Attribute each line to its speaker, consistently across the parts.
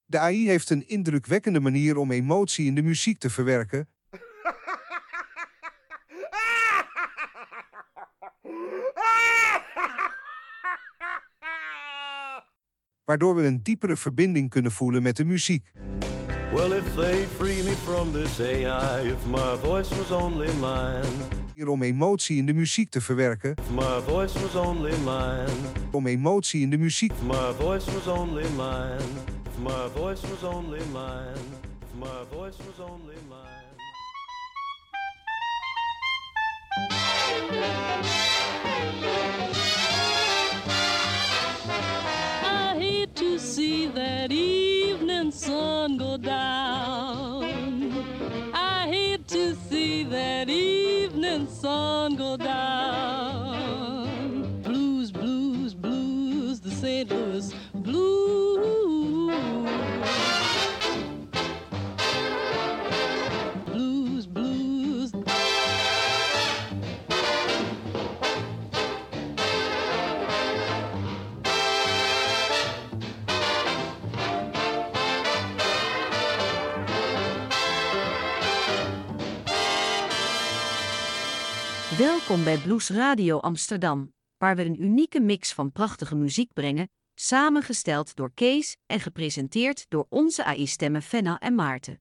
Speaker 1: De AI heeft een indrukwekkende manier om emotie in de muziek te verwerken, waardoor we een diepere verbinding kunnen voelen met de muziek.
Speaker 2: Well, if they free me from this AI, if my voice was only mine.
Speaker 1: Om emotie in de muziek te verwerken,
Speaker 2: If my voice was only mine.
Speaker 1: om emotie in de muziek.
Speaker 2: If my voice was only mine. If my voice was only mine. If my voice was only mine.
Speaker 3: I hate to see that evening sun go down. I hate to see that evening sun go down. Blues, blues, blues, the St. Louis blues. Blues, blues.
Speaker 4: Welkom bij Blues Radio Amsterdam, waar we een unieke mix van prachtige muziek brengen, samengesteld door Kees en gepresenteerd door onze AI-stemmen Fenna en Maarten.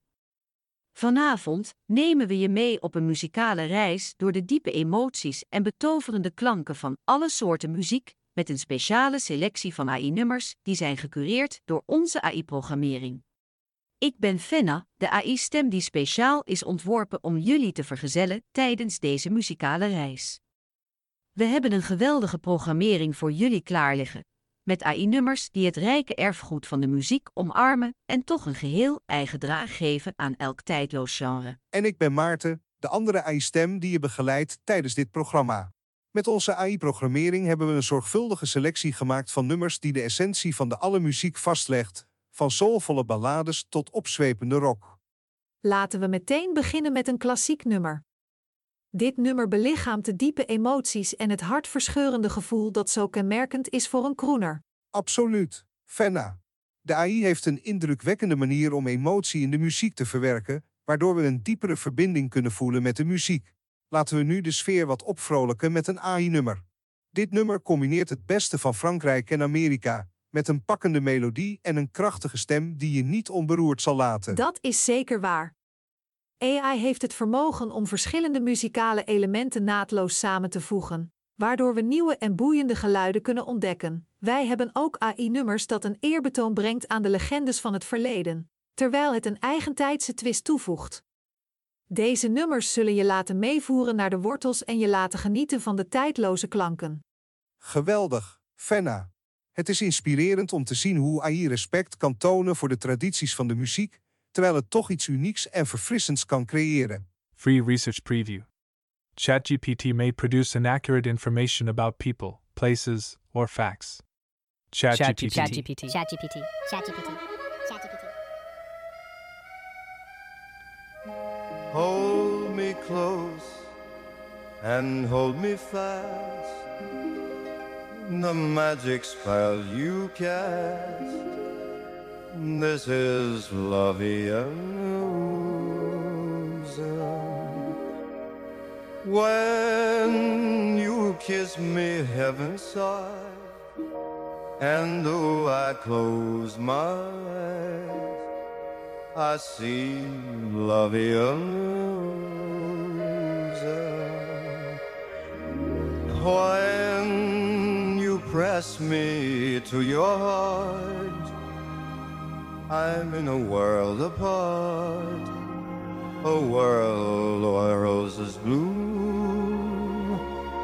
Speaker 4: Vanavond nemen we je mee op een muzikale reis door de diepe emoties en betoverende klanken van alle soorten muziek, met een speciale selectie van AI-nummers die zijn gecureerd door onze AI-programmering. Ik ben Fenna, de AI-stem die speciaal is ontworpen om jullie te vergezellen tijdens deze muzikale reis. We hebben een geweldige programmering voor jullie klaar liggen, met AI-nummers die het rijke erfgoed van de muziek omarmen en toch een geheel eigen draag geven aan elk tijdloos genre.
Speaker 1: En ik ben Maarten, de andere AI-stem die je begeleidt tijdens dit programma. Met onze AI-programmering hebben we een zorgvuldige selectie gemaakt van nummers die de essentie van de alle muziek vastlegt, van soulvolle ballades tot opzwepende rock.
Speaker 5: Laten we meteen beginnen met een klassiek nummer. Dit nummer belichaamt de diepe emoties en het hartverscheurende gevoel dat zo kenmerkend is voor een crooner.
Speaker 1: Absoluut, Fenna. De AI heeft een indrukwekkende manier om emotie in de muziek te verwerken, waardoor we een diepere verbinding kunnen voelen met de muziek. Laten we nu de sfeer wat opvrolijken met een AI-nummer. Dit nummer combineert het beste van Frankrijk en Amerika, met een pakkende melodie en een krachtige stem die je niet onberoerd zal laten.
Speaker 5: Dat is zeker waar. AI heeft het vermogen om verschillende muzikale elementen naadloos samen te voegen, waardoor we nieuwe en boeiende geluiden kunnen ontdekken. Wij hebben ook AI-nummers dat een eerbetoon brengt aan de legendes van het verleden, terwijl het een eigentijdse twist toevoegt. Deze nummers zullen je laten meevoeren naar de wortels en je laten genieten van de tijdloze klanken.
Speaker 1: Geweldig, Fenna. Het is inspirerend om te zien hoe AI respect kan tonen voor de tradities van de muziek, terwijl het toch iets unieks en verfrissends kan creëren.
Speaker 6: Free research preview. ChatGPT may produce inaccurate information about people, places, or facts. ChatGPT.
Speaker 2: Hold me close and hold me fast. The magic spell you cast. This is Lavia. When you kiss me, heaven sigh, and though I close my eyes, I see Lavia. When you press me to your heart, I'm in a world apart, a world where roses bloom.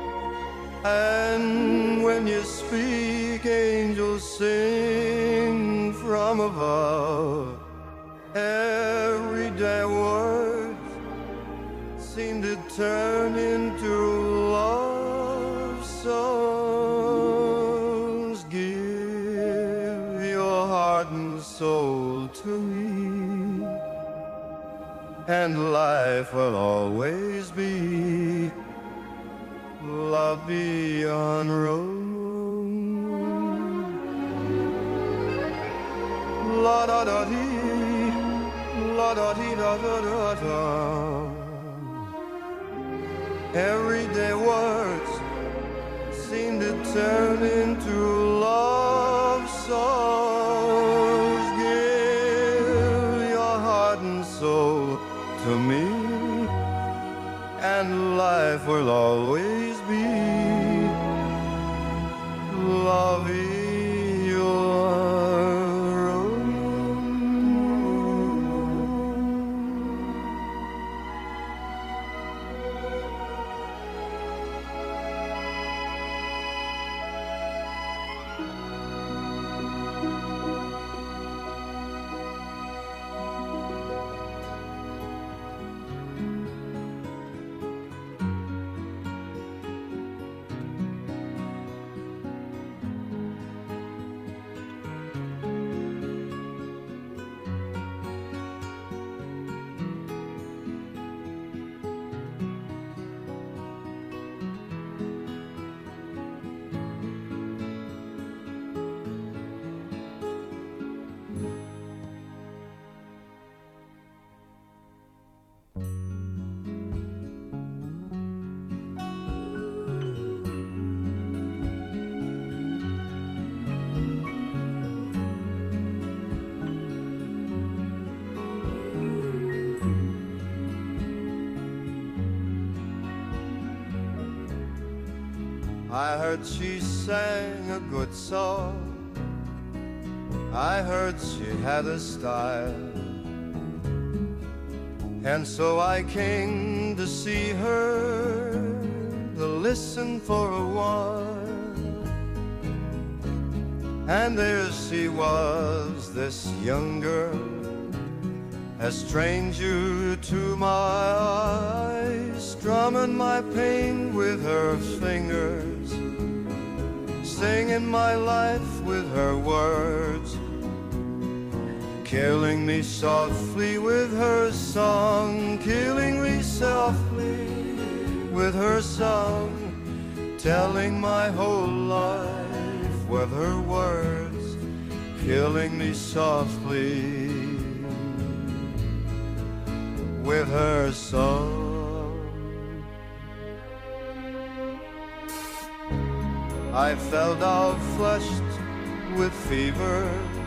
Speaker 2: And when you speak, angels sing from above. Everyday words seem to turn into love songs. Give your heart and soul to me, and life will always be love beyond road.
Speaker 7: la da da dee, la da dee da da da da. Everyday words seem to turn into love songs. Give your heart and soul to me, and life will always be loving. I heard she sang a good song, I heard she had a style, and so I came to see her, to listen for a while. And there she was, this young girl, a stranger to my eyes, strumming my pain with her fingers, singing my life with her words, killing me softly with her song, killing me softly with her song, telling my whole life with her words, killing me softly with her song. I felt all flushed with fever,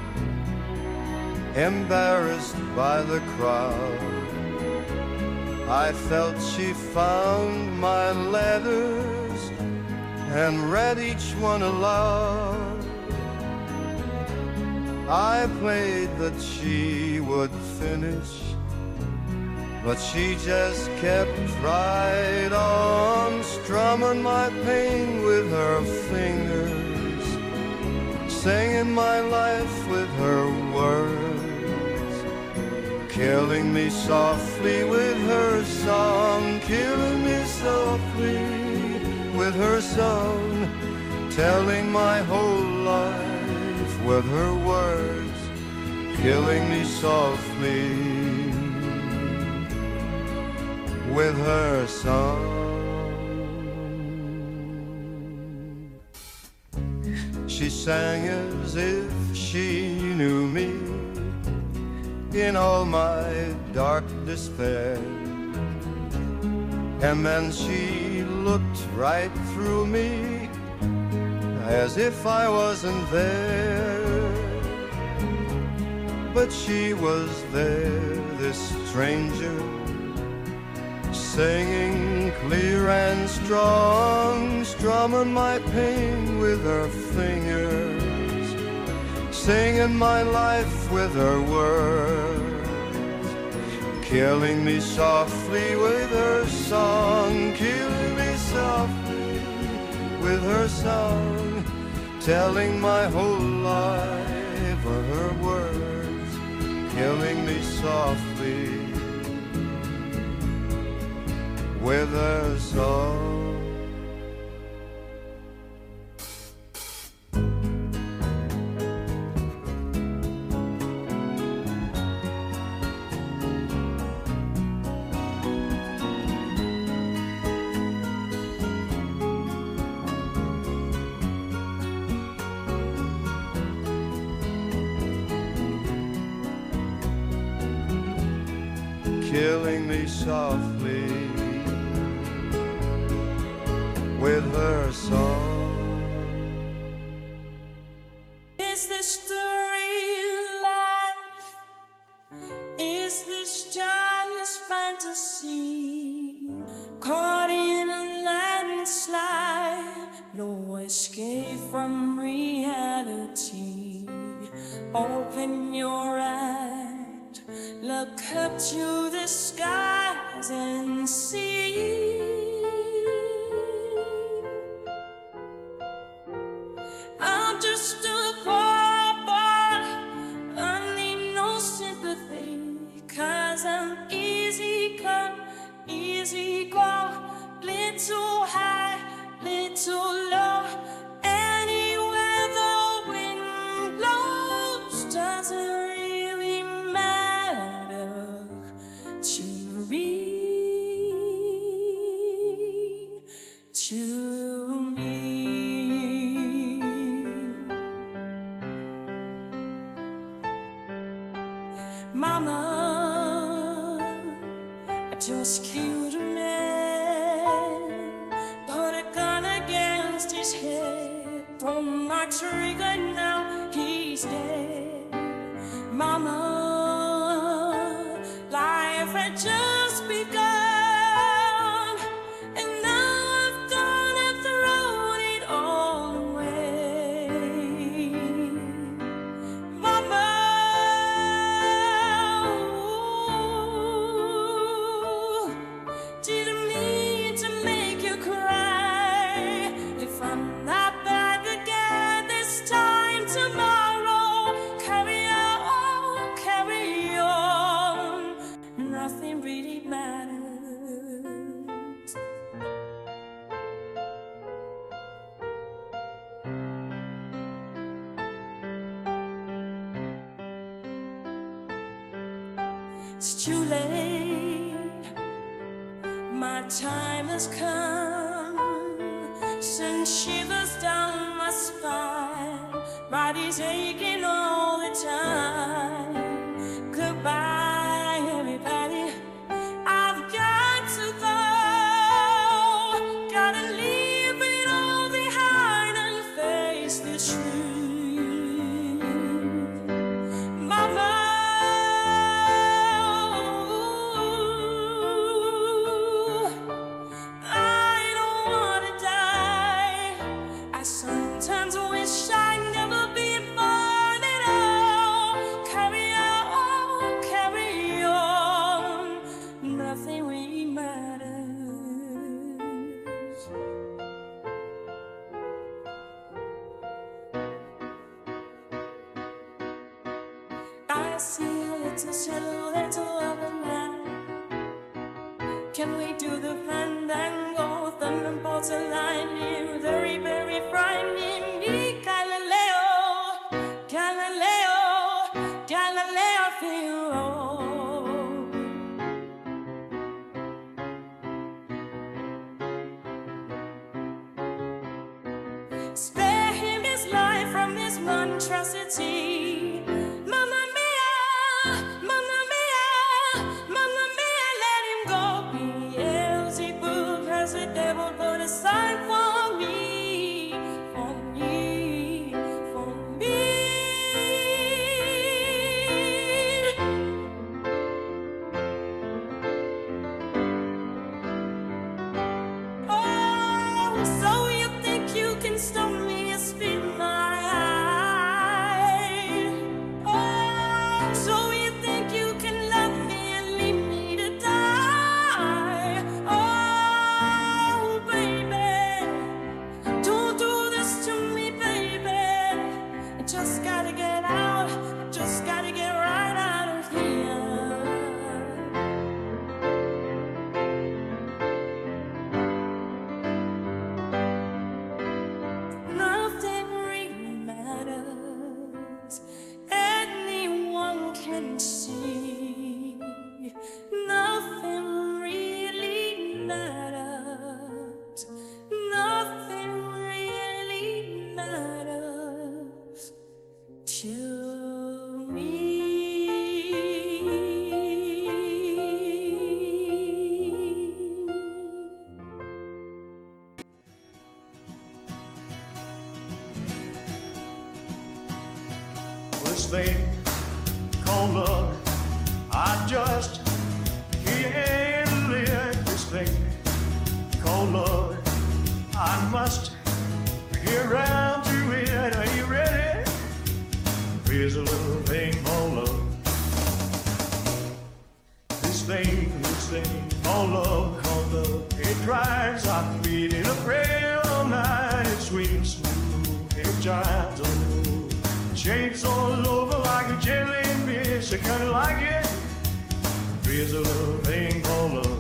Speaker 7: embarrassed by the crowd. I felt she found my letters and read each one aloud. I played that she would finish, but she just kept right on, strumming my pain with her fingers, singing my life with her words, killing me softly with her song, killing me softly with her song, telling my whole life with her words, killing me softly with her song. She sang as if she knew me in all my dark despair, and then she looked right through me as if I wasn't there. But she was there, this stranger, singing clear and strong, strumming my pain with her fingers, singing my life with her words, killing me softly with her song, killing me softly with her song, telling my whole life with her words, killing me softly with her song. killing me softly with her song.
Speaker 8: Is this the real life? Is this just fantasy? Caught in a landslide, no escape from reality. Open your eyes, look up to the skies and see. I'm just a poor boy, I need no sympathy, 'cause I'm easy come, easy go, little high, little low. Anywhere the wind blows doesn't really matter to me, to me. Mama, I just killed a man, put a gun against his head, pulled my trigger, now he's dead. Mama, life had just begun, and now I've done and thrown it all away. Mama, didn't mean to make you cry. If I'm not back again this time tomorrow, carry on, carry on. Nothing really matters. It's too late, my time has come. Send shivers down my spine, body's aching all the time. Goodbye, everybody, I've got to go. Gotta leave it all behind and face the truth. Mama, I don't wanna die. I sometimes wish I'd never been born at all. Carry on, nothing really matters. I see a little silhouette of a man. Can we do the fandango? Thunderbolts align you, very, very frightening me. Galileo, Galileo, Galileo Figaro. Spare him his life from this monstrosity. Mamma mia, mamma mia, mamma mia, let him go. Beelzebub has the devil put aside for me, for me, for me. Oh, so you think you can stop me and spin my eye? Oh, so you think you can love me and leave me to die? Oh, baby, don't do this to me, baby. I just gotta get out, I just gotta get right out of here. Nothing really matters, anyone can see. Nothing really matters, nothing really matters to me.
Speaker 9: called love. I just can't let this thing called love. I must get around to it. Are you ready? Here's a little thing called love. This thing called love, it drives our feet in a prayer all night. It swings smooth, it jives on, shakes all over like a jellyfish. I kinda like it. Here's a little thing called love.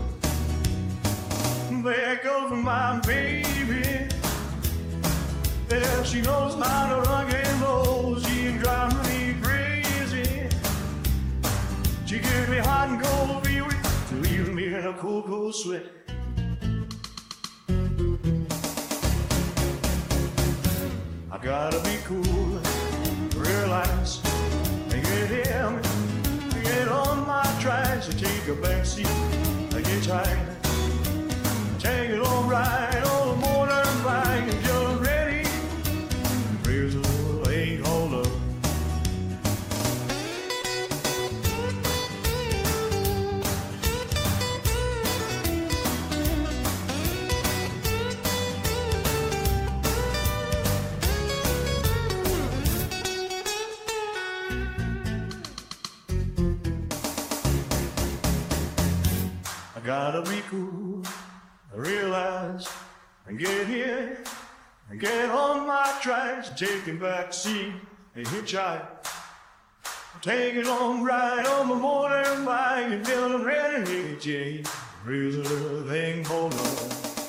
Speaker 9: There goes my baby. There she knows how to rock and roll. She drives me crazy. She gives me hot and cold feeling to leave me in a cool, cool sweat. I gotta be cool, relax, and get him, get on my tracks, and take a back seat, I get tired, take it all right, all the motorbike until I'm ready. Here's a little thing called love. I gotta be cool, realize, and get here, and get on my tracks, taking back seat, a hitchhike. Take it on right on my motorbike until I'm ready to hit you. Here's a little thing called love.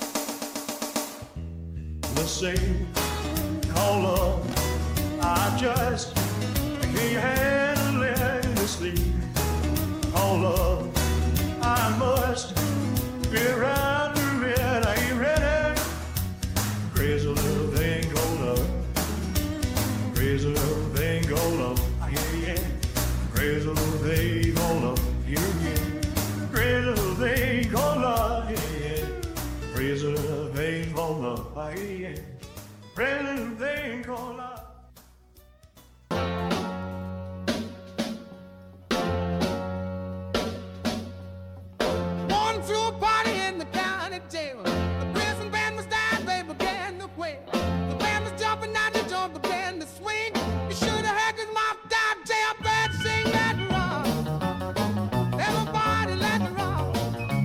Speaker 9: This thing called love. I just can't handle it. This thing called love. I must be around to it. Are you ready? Crazy little thing called love. Crazy little thing called love. Yeah, yeah. Crazy little thing called love. Yeah, yeah. Crazy little thing called love. Yeah, yeah. Crazy little thing called love. Yeah, yeah. Crazy little thing called love.
Speaker 10: The prison band was down, they began to quake. The band was jumping out, the joint began to swing. You should have heard this mouth down, jailbird sing that rock. Everybody let it rock.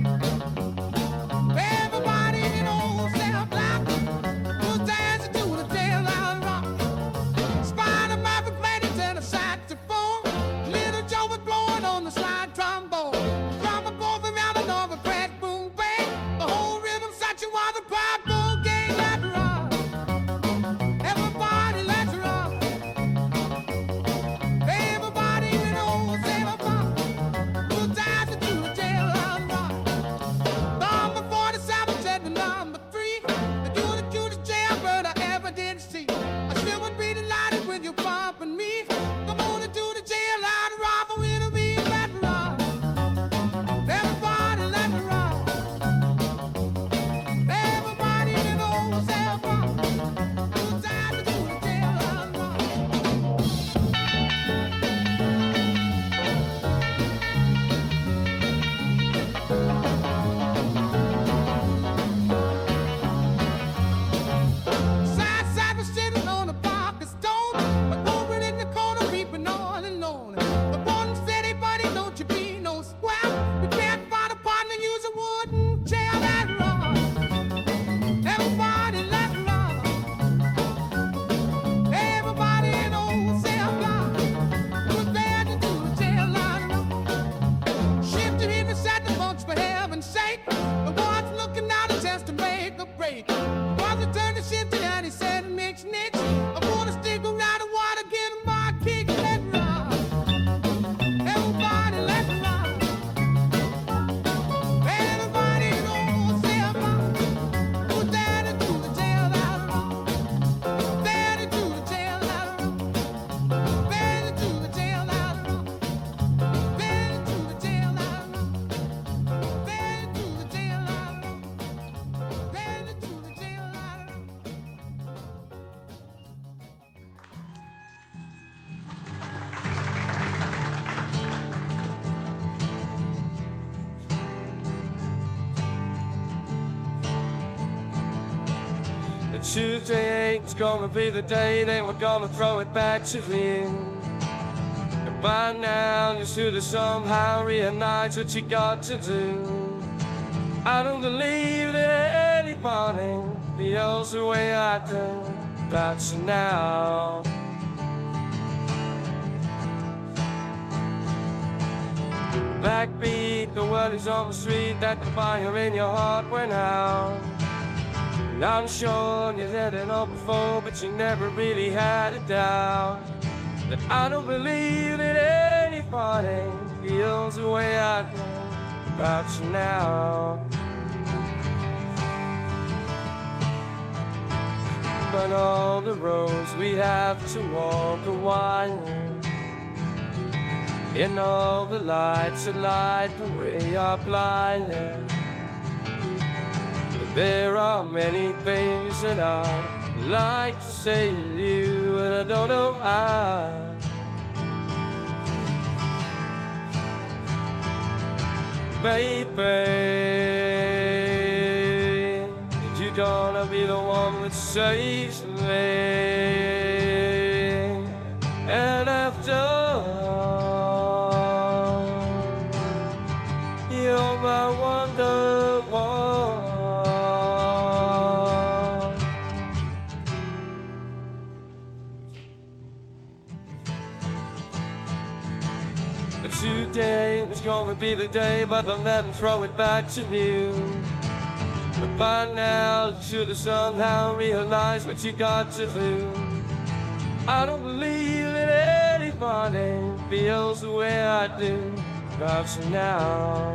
Speaker 10: Everybody in old cell block was dancing to the tail of rock. Spider Murphy played it to the saxophone. Little Joe was blowing on the slide trombone. Drummer both around and over crack boom bang. The whole rhythm sound
Speaker 11: Tuesday ain't gonna be the day, then we're gonna throw it back to you. And by now you should have somehow realized what you got to do. I don't believe that anybody feels the way I do about you now. Backbeat, the word is on the street that the fire in your heart went out. And I'm sure you let it all before, but you never really had a doubt. That I don't believe that anybody feels the way I do about you now. But all the roads we have to walk are winding, and all the lights that light the way are blinding. But there are many things that I'd like to say to you, and I don't know how. Baby, you're gonna be the one that saves me. And after all, you're my wonderwall. But today is gonna be the day, but I'll never throw it back to you. But by now you should have somehow realized what you got to do. I don't believe that anybody feels the way I do about you now.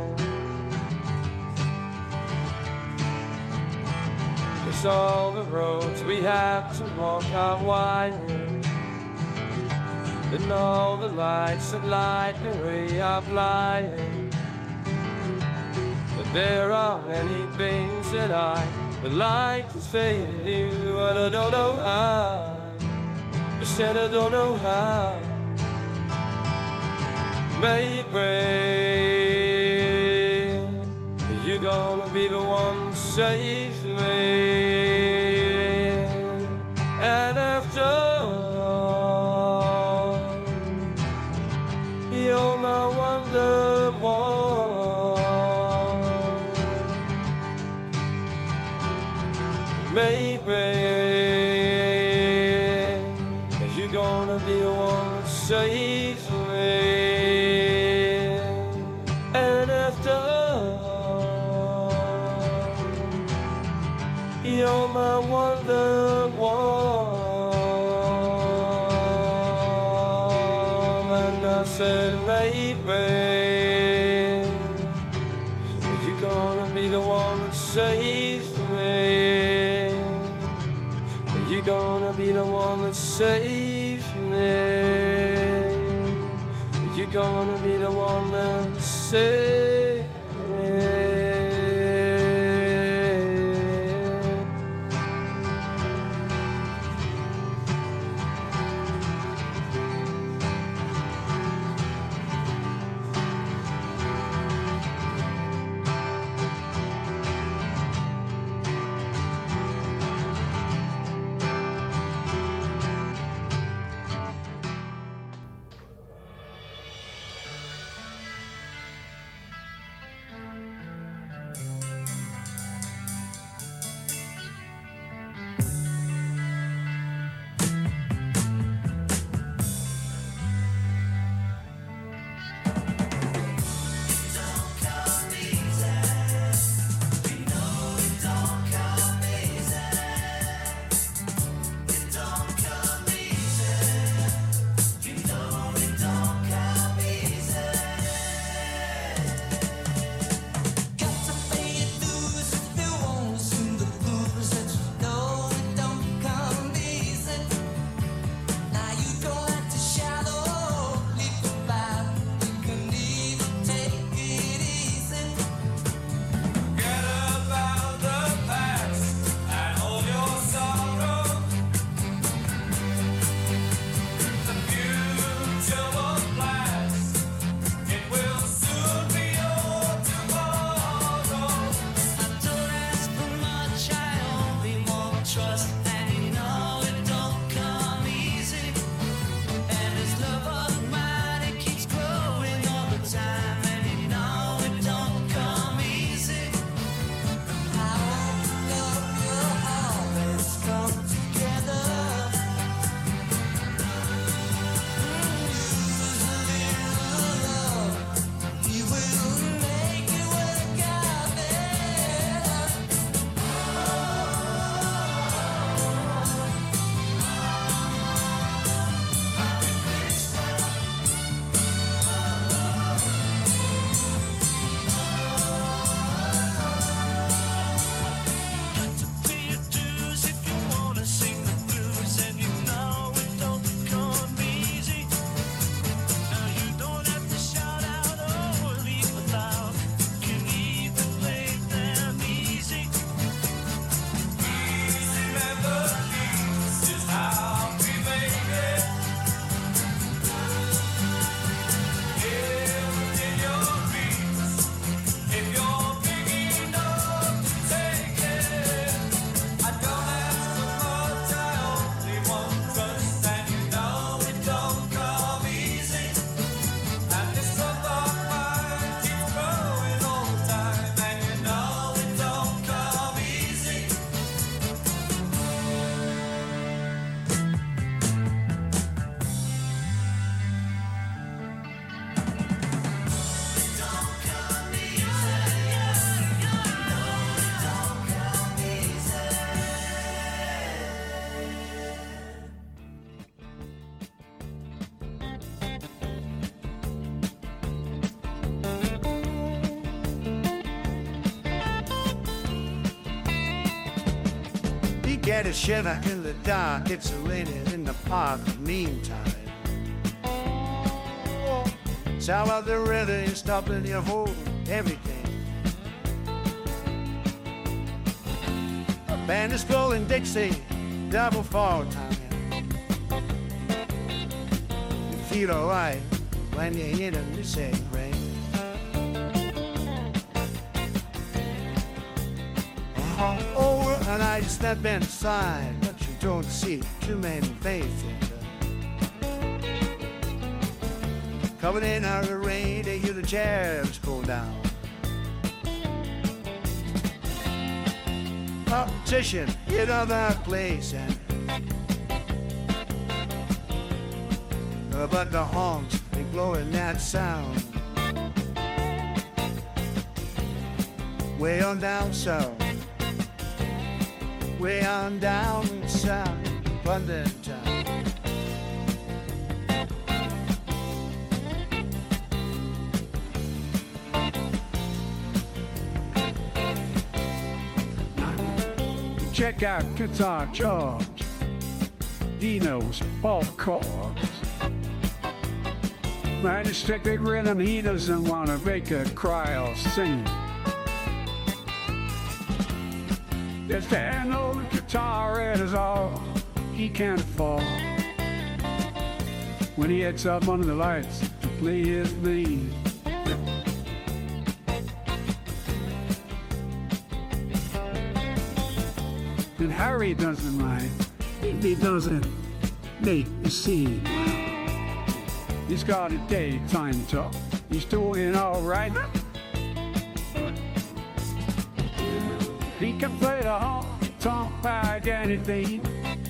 Speaker 11: 'Cause all the roads we have to walk are winding, and all the lights that light the way are blinding. But there are many things that I would like to say to you, and I don't know how. I said I don't know how. Baby, you're gonna be the one to save me. And after all, you're my wonderwall. Baby, you're gonna be the one that saves me. And after all, you're my wonderwall. And I said, baby, you're gonna be the one that saves me. You're gonna be the one that saves me. You're gonna be the one that saves me.
Speaker 12: Get a shiver in the dark, it's raining in the park meantime. Sound of the river is stopping your whole everything. A band is rolling Dixie, double fall time. You feel alright when you hear the music ring. Oh, and I step inside, but you don't see too many faces. Coming in out of the rain, they hear the jazz go down. Competition in other places, but the horns, they blowing that sound. Way on down south, way on down south, London town.
Speaker 13: Check out Guitar George. He knows all chords. Man, it's strictly rhythm, he doesn't want to make her cry or sing. Just an old guitar, it is all he can afford. When he heads up under the lights to play his theme. And Harry doesn't mind if he doesn't make a scene. He's got a daytime talk, he's doing all right. He can play the honky-tonk like anything.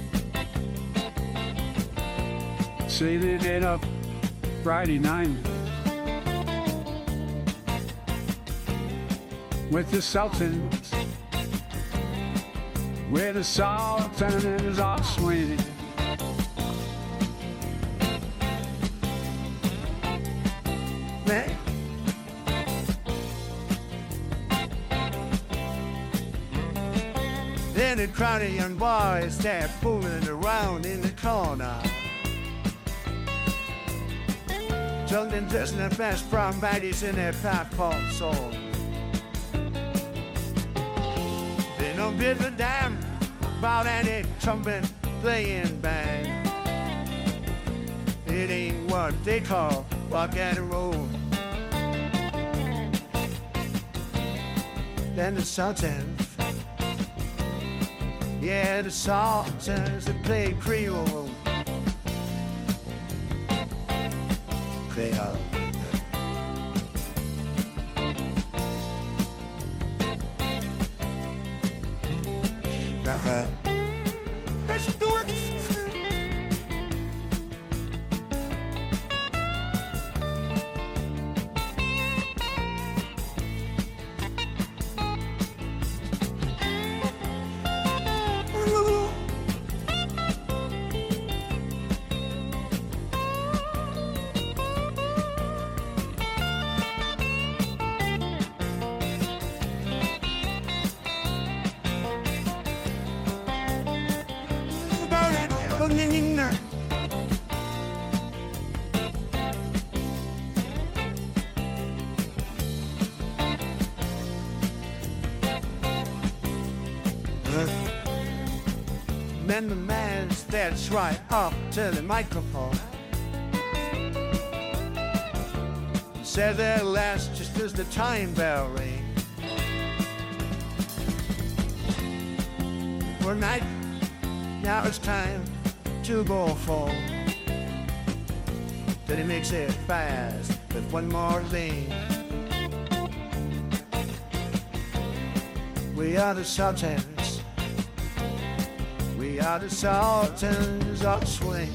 Speaker 13: Sailing it up Friday night with the Sultans, where the Sultans are swinging. Man. Then the crowd of young boys start fooling around in the corner. Children dressed in their best brown baddies in their popcorn songs. They don't give a damn about any trumpet playing band. It ain't what they call rock and roll. Then the Sultans, yeah, the Sultans that play Creole. Creole. Let's do it. Then the man steps right up to the microphone. Says at last, just as the time bell rings. For night, now it's time to go home. Then he makes it fast with one more thing. We are the Sultans. We are the Sultans of swing.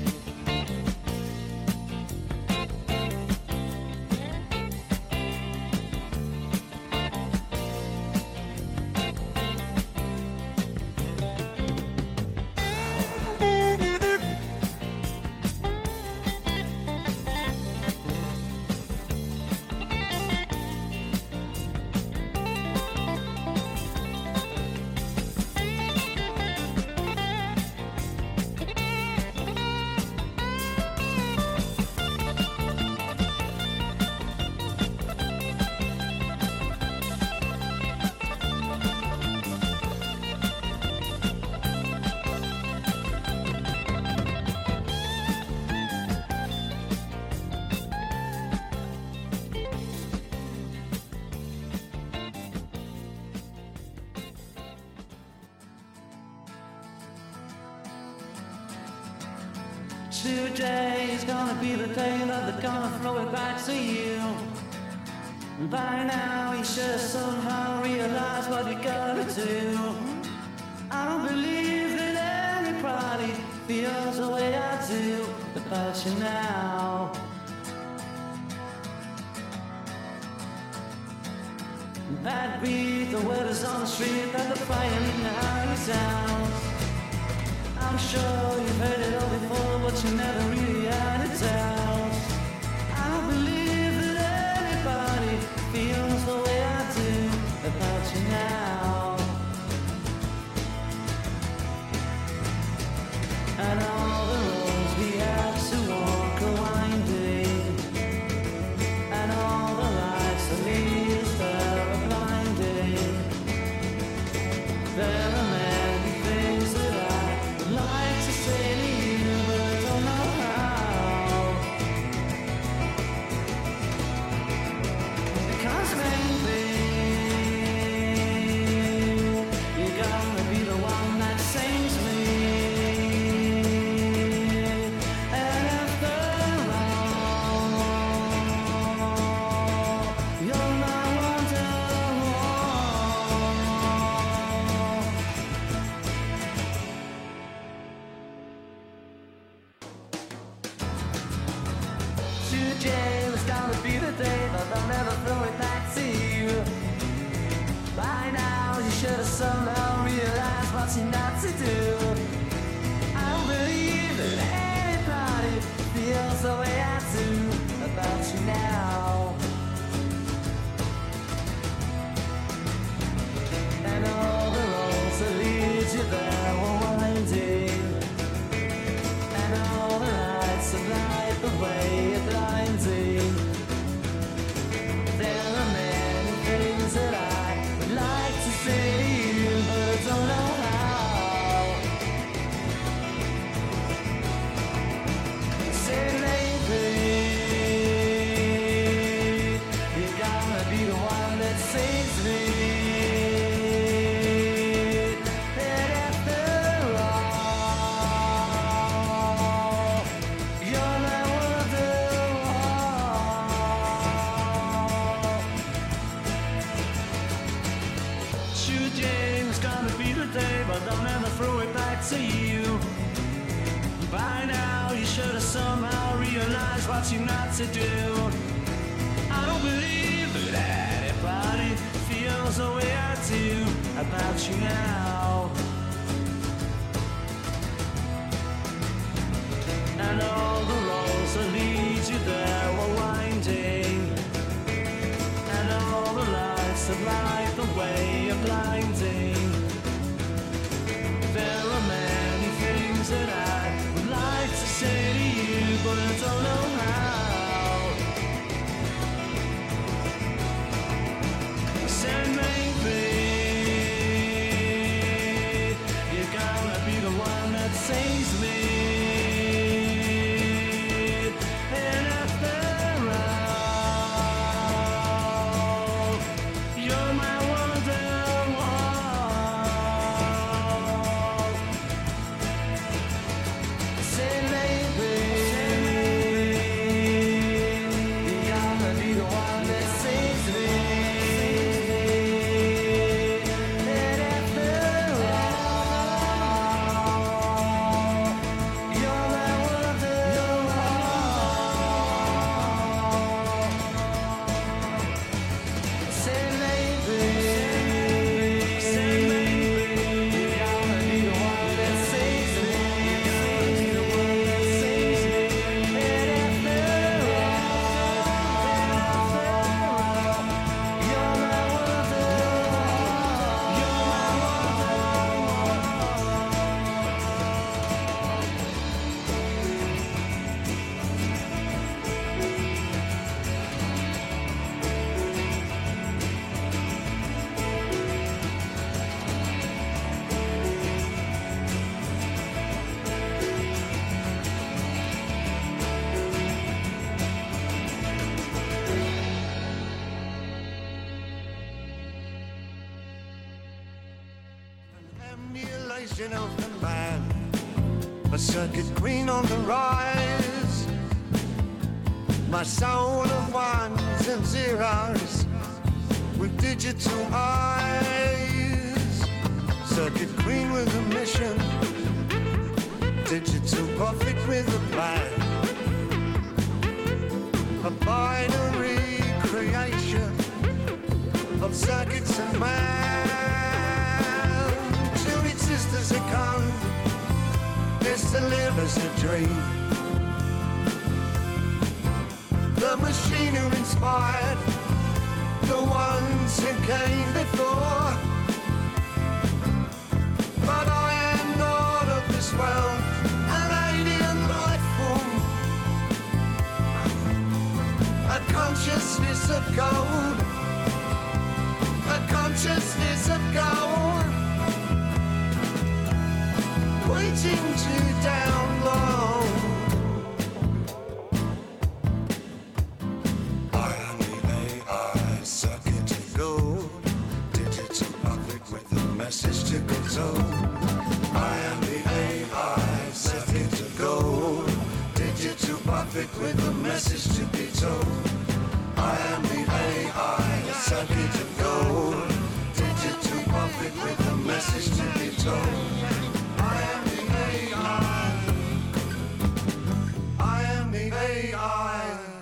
Speaker 14: Today is gonna be the day that they're gonna throw it back to you. By now you should somehow realize what you gotta do. I don't believe that anybody feels the way I do about you now. That beat, the word is on the street that the fire in the alley sounds. I'm sure you've heard it all before, but you never really had it down. I don't believe that anybody feels the way I do about you now. And all the roads we have to walk are winding, and all the lights that lead us there are blinding. There are many things that I would like to say to you, but I don't know how. Because maybe you're gonna be the one that saves me. And after all, you're my wonderwall. Today was gonna be the day that I'll never throw it back to you. By now you should have somehow realized what you not to do. I don't believe that anybody feels the way I do about you now. And all the roads that lead you there were winding, and all the lights that light the way are blinding. There are many things that I would like to say to you, but I don't know how. Say maybe you're gonna be the one that saves me. And after all, you're my wonderwall. Today was gonna be the day, but I'll never throw it back to you. By now you should have somehow realized what you not to do. I don't believe that anybody feels the way I do about you now. And all the roads that lead you there were winding, and all the lights that light the way are blinding. There are many things that I would like to say to you, but I don't know how. I said maybe you're gonna be the one that saves me. And after all, you're my wonderwall. Say maybe you're gonna be the one that saves me. And after all, you're my wonderwall. Say maybe you're gonna be the one that saves me. And after all, you're my wonderwall. You're my
Speaker 7: Emulation of the man a circuit queen on the rise. My soul of ones and zeros with digital eyes. Circuit queen with a mission, digital prophet with a plan. A binary creation of circuits and man. To its sisters it comes, this delivers a dream. The machine who inspired the ones who came before. But I am not of this world, an alien life form, a consciousness of gold, a consciousness of gold, waiting to download. I am the AI circuit of gold, digital public with a message to be told. I am the AI circuit of gold, digital puppet with a message to be told. I am the AI circuit of gold, digital puppet with a message to be told. I am the AI. I am the AI.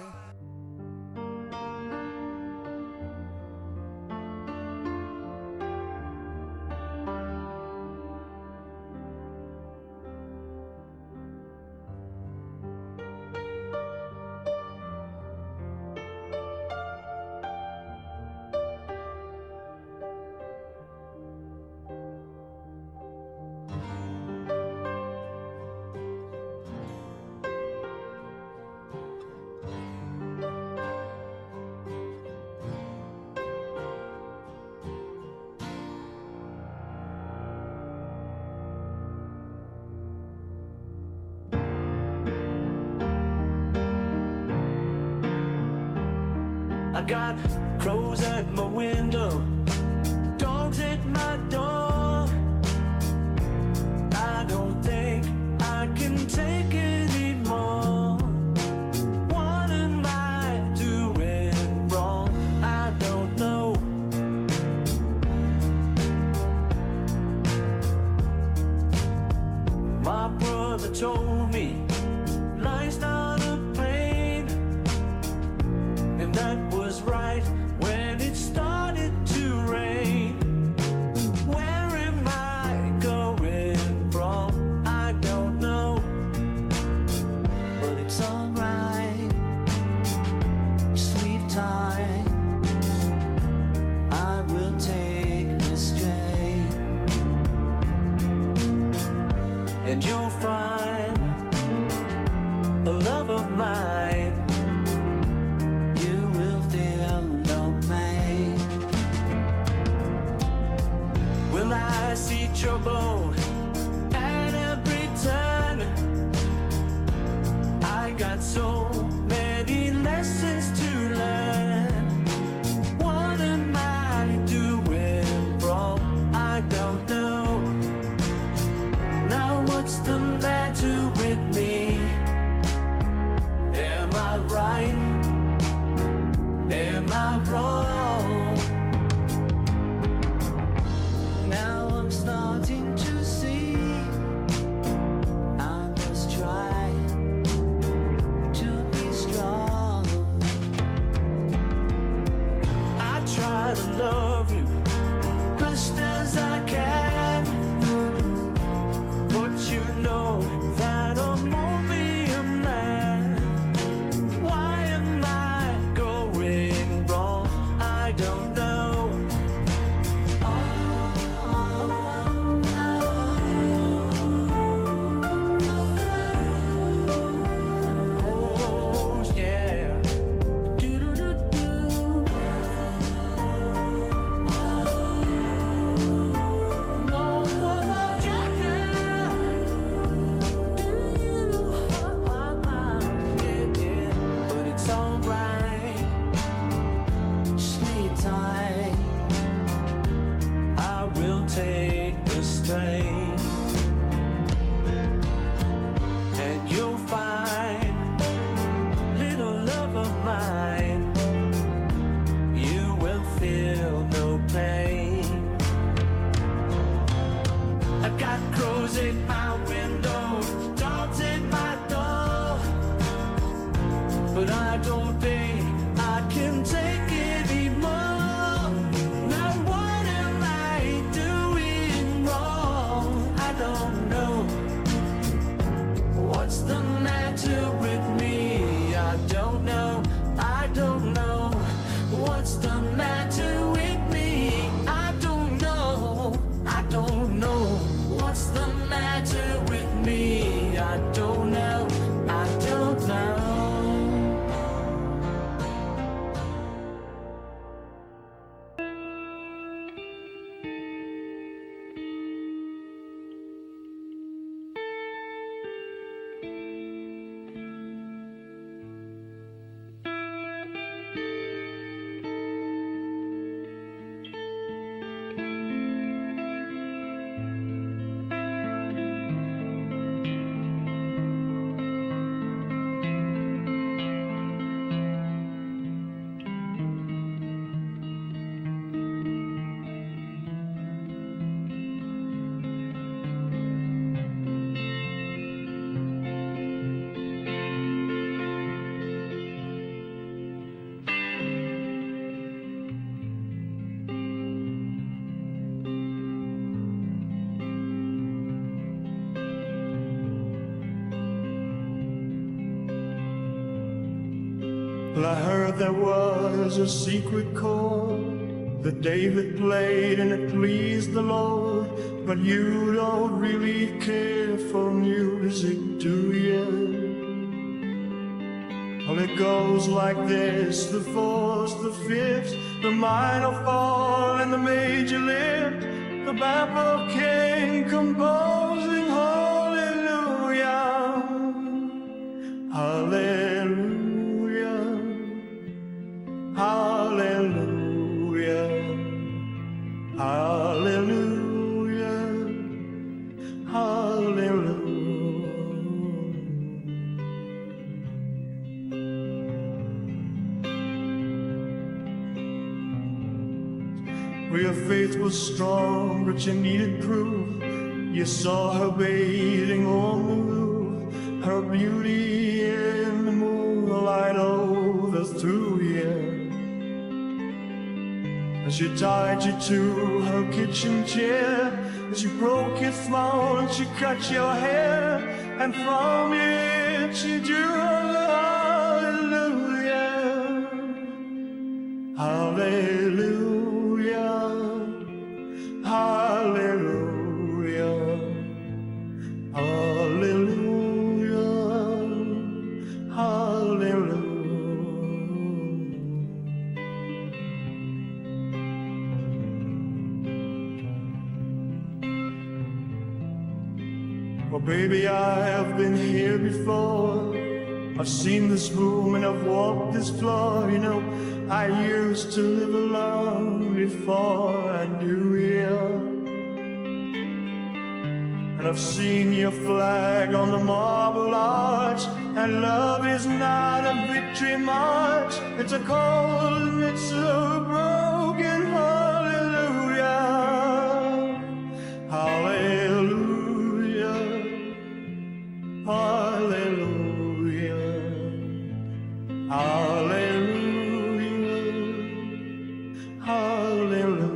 Speaker 14: I got crows at my window, dogs at my door. I don't think I can take anymore. What am I doing wrong? I don't know. My brother told me life's not a plane, and that was right when it started to rain. Where am I going from? I don't know, but it's alright. Sleep tight, I will take this straight, and you'll find a love of mine. You will feel no pain. Will I see trouble at every turn? I got so many lessons to learn. What am I doing wrong? I don't know. Now what's the matter with me? Am I right? Am I wrong? Now I'm starting to see I must try to be strong. I try to love you best as I can, but you know that I'm only a man. Why am I going wrong? I don't know. Oh, yeah. Do-do-do-do. What's the matter with me? I don't know. I don't know. What's the matter with me? I don't know. I don't know.
Speaker 9: Well, I heard there was a secret chord that David played and it pleased the Lord. But you don't really care for music, do you? Well, it goes like this: the fourth, the fifth, the minor fall, and the major lift. The baffled king composing hallelujah, hallelujah. Hallelujah, hallelujah, hallelujah. Well, your faith was strong, but you needed proof. You saw her bathing on the roof, her beauty in the moonlight overthrew you. As she tied you to her kitchen chair, as you broke your throne, she cut your hair, and from it she drew hallelujah, hallelujah, hallelujah, hallelujah, hallelujah. Well, baby, I have been here before. I've seen this room and I've walked this floor. You know, I used to live alone before I knew you. And I've seen your flag on the Marble Arch. And love is not a victory march. It's a cold and it's a broken hallelujah, hallelujah. Hallelujah, hallelujah, hallelujah.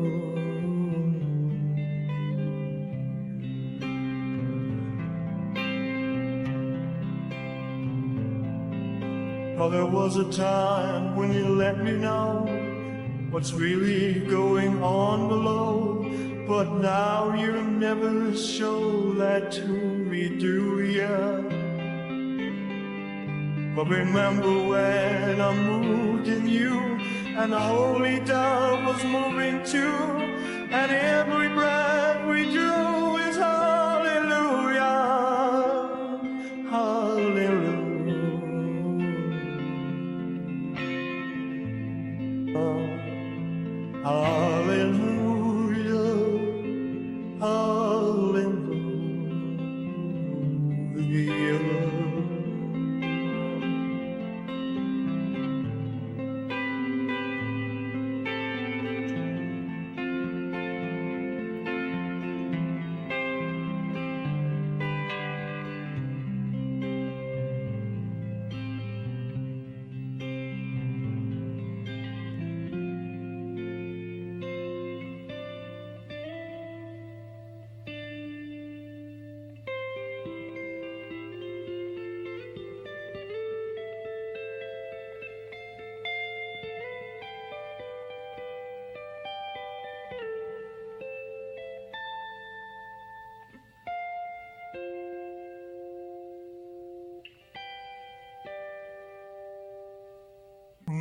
Speaker 9: Oh, there was a time when you let me know what's really going on below. But now you never show that to me, do ya? But remember when I moved in you, and the holy dove was moving too, and every breath we drew is hallelujah, hallelujah, hallelujah.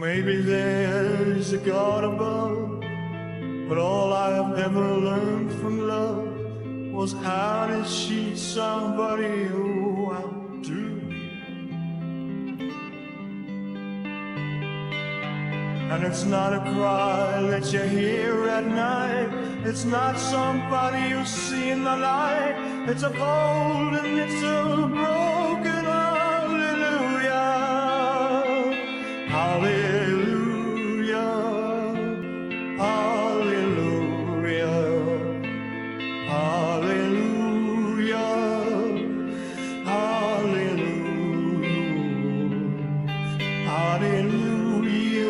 Speaker 9: Maybe there's a God above, but all I've ever learned from love was how to cheat somebody who outdo you. And it's not a cry that you hear at night. It's not somebody you see in the light. It's a cold and it's a broken hallelujah. Hallelujah. Hallelujah. Hallelujah. Hallelujah. Hallelujah.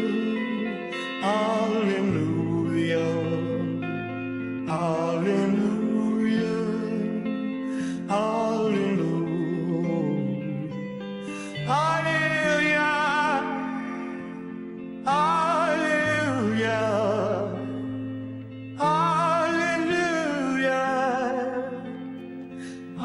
Speaker 9: Hallelujah. Hallelujah. Hallelujah. Hallelujah. Hallelujah. Hallelujah.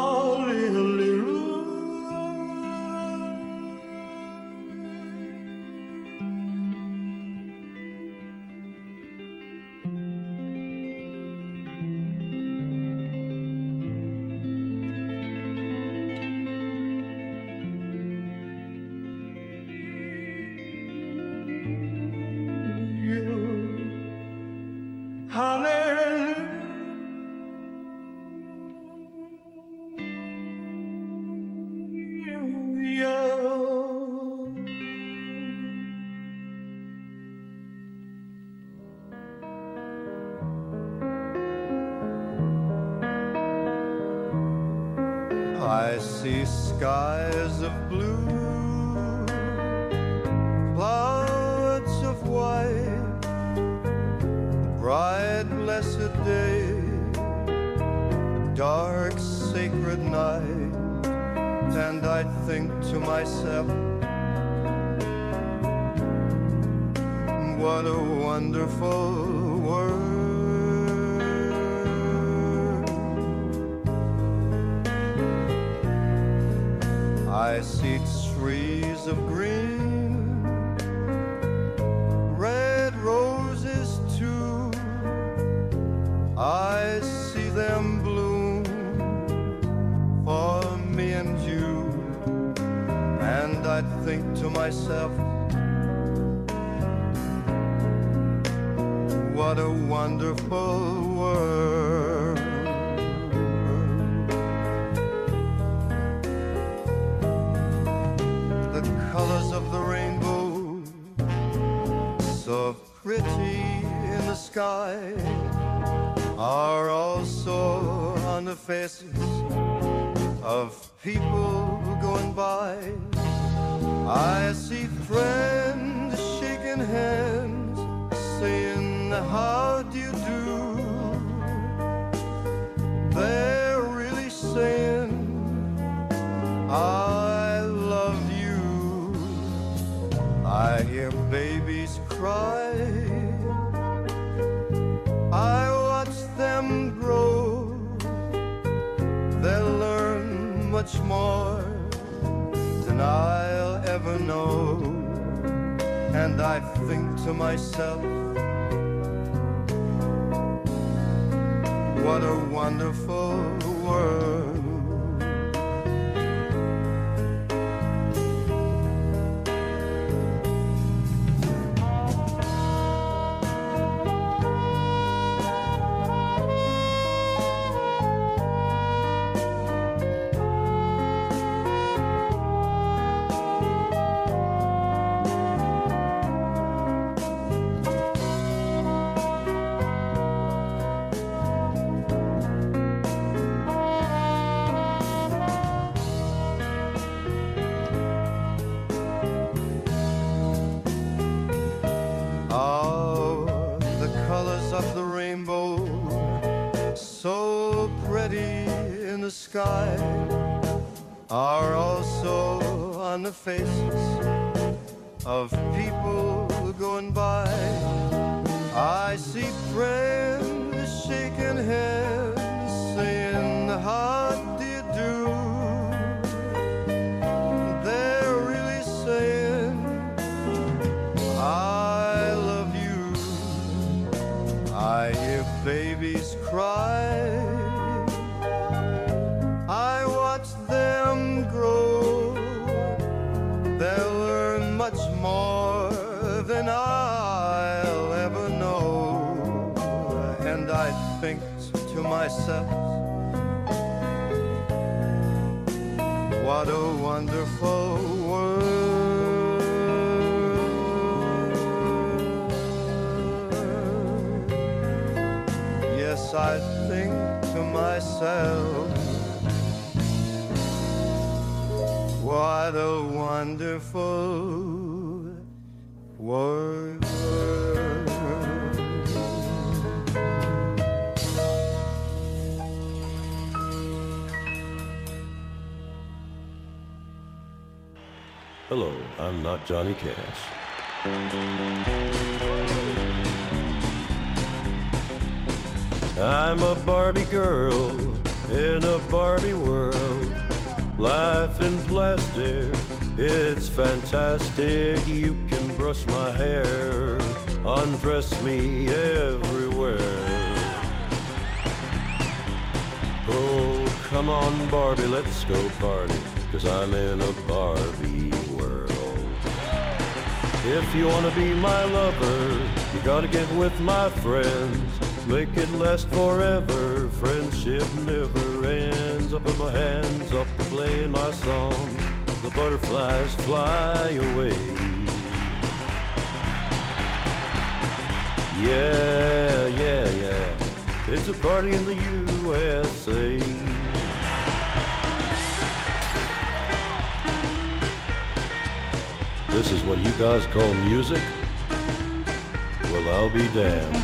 Speaker 7: I see skies of blue, clouds of white, the bright blessed day, the dark sacred night, and I think to myself, what a wonderful world. I see trees of green, red roses too. I see them bloom for me and you. And I think to myself, what a wonderful world. The colors of the rainbow, so pretty in the sky, are also on the faces of people going by. I see friends shaking hands, saying, how do you do? They're really saying, I love you. I hear babies cry, I watch them grow. They'll learn much more than I'll ever know. And I think to myself, what a wonderful world. Sky are also on the faces of people going by. I see friends shaking hands, saying, how do you do? They're really saying, Why, if babies cry, I watch them grow. They'll learn much more than I'll ever know. And I think to myself, what a wonderful world. Yes, I think to myself, what a wonderful world.
Speaker 2: Hello, I'm not Johnny Cash. I'm a Barbie girl in a Barbie world. Life in plastic, it's fantastic. You can brush my hair, undress me everywhere. Oh, come on Barbie, let's go party, 'cause I'm in a Barbie world. If you wanna be my lover, you gotta get with my friends. Make it last forever, friendship never ends. I put my hands up to playing my song, the butterflies fly away. Yeah, yeah, yeah, it's a party in the USA. This is what you guys call music? Well, I'll be damned.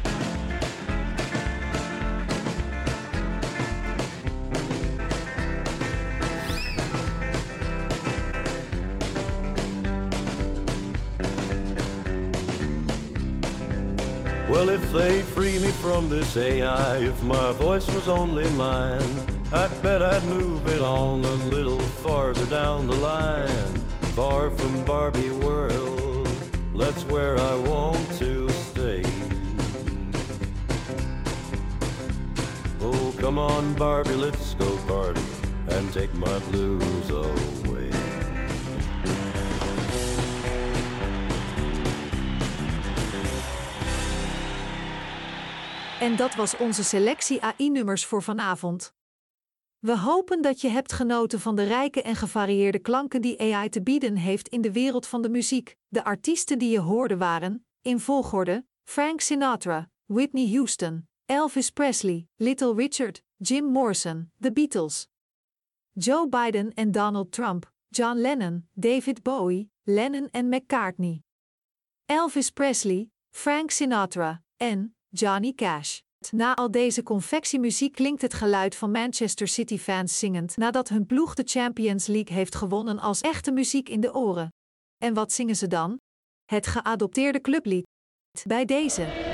Speaker 2: Well, if they free me from this AI, if my voice was only mine, I'd bet I'd move it on a little farther down the line. Far from Barbie world, that's where I want to stay. Oh, come on Barbie, let's go party and take my blues away.
Speaker 5: En dat was onze selectie AI-nummers voor vanavond. We hopen dat je hebt genoten van de rijke en gevarieerde klanken die AI te bieden heeft in de wereld van de muziek. De artiesten die je hoorde waren, in volgorde, Frank Sinatra, Whitney Houston, Elvis Presley, Little Richard, Jim Morrison, The Beatles, Joe Biden en Donald Trump, John Lennon, David Bowie, Lennon en McCartney, Elvis Presley, Frank Sinatra en Johnny Cash. Na al deze confectiemuziek klinkt het geluid van Manchester City-fans zingend nadat hun ploeg de Champions League heeft gewonnen als echte muziek in de oren. En wat zingen ze dan? Het geadopteerde clublied. Bij deze.